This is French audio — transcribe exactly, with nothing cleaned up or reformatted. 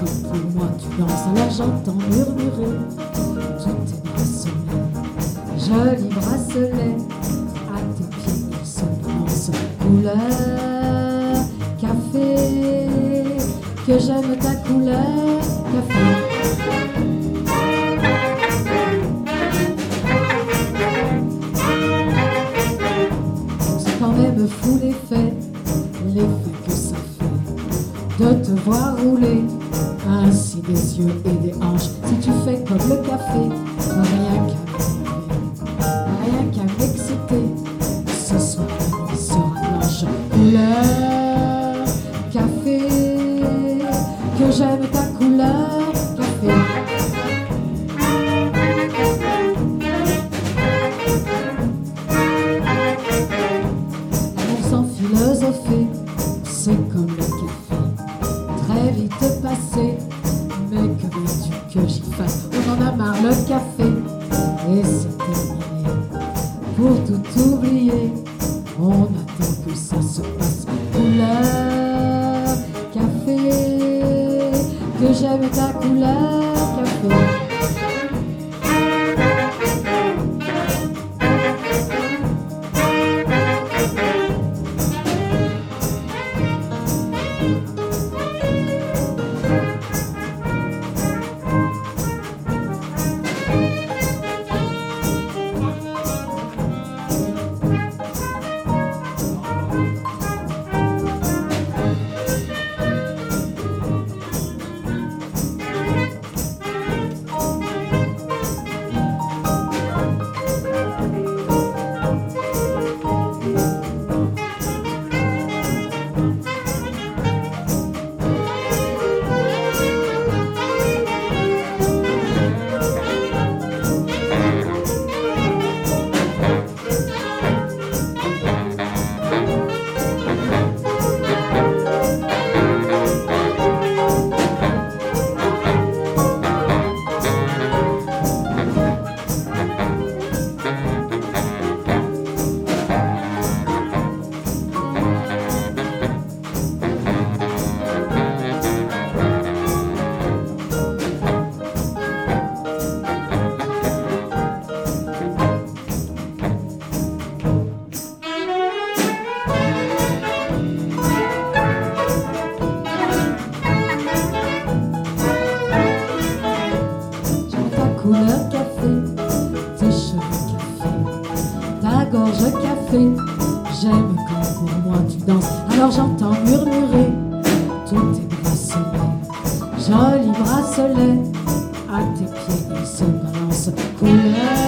que pour moi tu danses. Alors j'entends murmurer tous tes bracelets, jolis bracelets, à tes pieds ils se balancent. Couleur café, que j'aime ta couleur café. C'est quand même fou l'effet, l'effet que ça fait de te voir rouler ainsi des yeux et des hanches. Si tu fais comme le café, rien qu'à m'énerver, rien qu'à m'exciter, ce soir la nuit sera blanche. Couleur café, que j'aime ta couleur café. L'amour sans philosopher, c'est comme le café, très vite passé. Mais que veux-tu que j'y fasse? On en a marre le café et c'est terminé. Pour tout oublier, on attend que ça se passe. Couleur café, que j'aime ta couleur café. Couleur café, tes cheveux café, ta gorge café. J'aime quand pour moi tu danses. Alors j'entends murmurer tous tes bracelets, jolis bracelets, à tes pieds ils se balancent. Couleur